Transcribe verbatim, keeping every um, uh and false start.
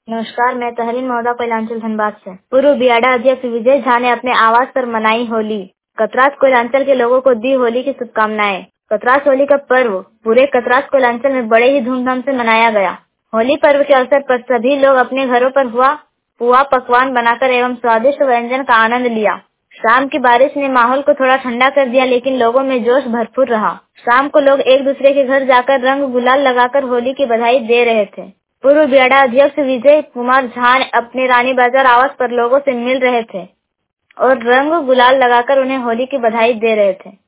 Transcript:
नमस्कार, मैं तहरीन मौदा कोयलांचल धनबाद से। पूर्व बियाडा अध्यक्ष विजय झा ने अपने आवास पर मनाई होली। कतरास कोयलांचल के लोगों को दी होली की शुभकामनाएं। कतरास होली का पर्व पूरे कतरास कोयलांचल में बड़े ही धूमधाम से मनाया गया। होली पर्व के अवसर पर सभी लोग अपने घरों पर हुआ पुआ पकवान बनाकर एवं स्वादिष्ट व्यंजन का आनंद लिया। शाम की बारिश ने माहौल को थोड़ा ठंडा कर दिया, लेकिन लोगों में जोश भरपूर रहा। शाम को लोग एक दूसरे के घर जाकर रंग गुलाल लगाकर होली की बधाई दे रहे थे। पूर्व बियाडा अध्यक्ष विजय कुमार झा अपने रानी बाजार आवास पर लोगों से मिल रहे थे और रंग गुलाल लगाकर उन्हें होली की बधाई दे रहे थे।